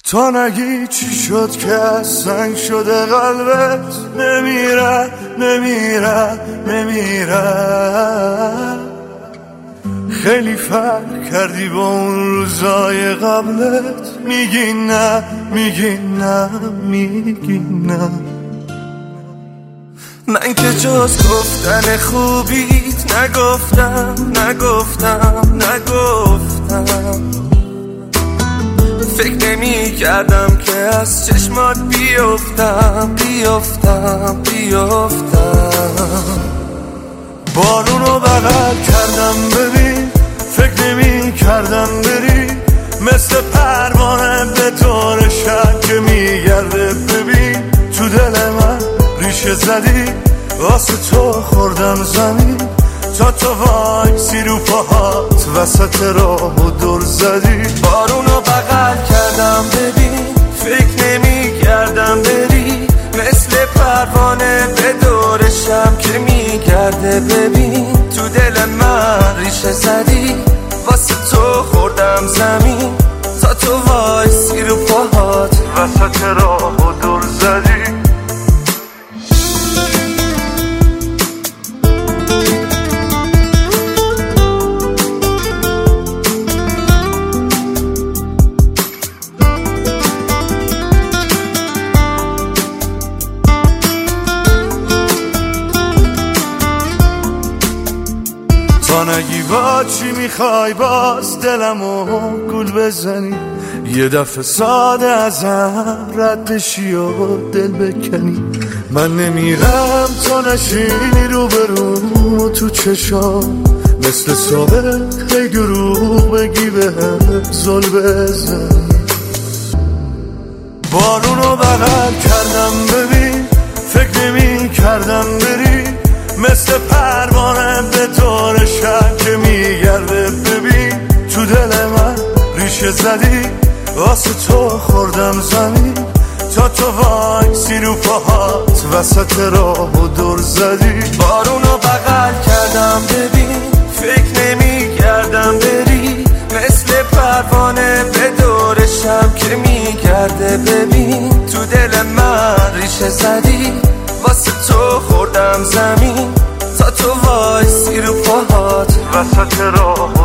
تا نگی چی شد که از سنگ شده قلبت نمیره نمیره نمیره. خیلی فرق کردی با اون روزای قبلت، میگی نه میگی نه میگی نه. من که جز گفتن خوبیت نگفتم نگفتم نگفتم. فکر نمی کردم که از چشمات بیفتم بیفتم بیفتم. بارونو بغل کردم ببین، فکر نمی کردم بری، مثل پروانه به طور شب که میگرده. ببین تو دل من ریشه زدی، واسه تو خوردم زمین، تا تو وایسی رو پاهات وسط راه و دور زدی. بارونو بغل کردم ببین، فکر نمی کردم بری، مثل پروانه به دور شب که میگرده. ببین تو دل من ریشه زدی، واسه تو خوردم زمین، تا تو وایسی رو پاهات وسط راه و دور زدی. تا نگی با چی میخوای باز دلمو گول بزنی، یه دفعه ساده ازم رد بشی و دل بکنی. من نمیرم تا نشینی رو بروم و تو چشام، مثل صبح هی دروغ بگی بهم زل بزنی. بارونو بغل کردم ببین، فکر نمی کردم بری، مثل پروانه به طور شب که میگرده. ببین تو دل من ریشه زدی، واسه تو خوردم زمین، تا تو وایسی رو پاهات وسط راه و دور زدی. بارونو بغل کردم ببین، فکر نمی کردم بری، مثل پروانه به دور شب که میگرده. ببین تو دل من ریشه زدی، واسه تو خوردم زمین، تا تو وایسی رو پاهات وسط راه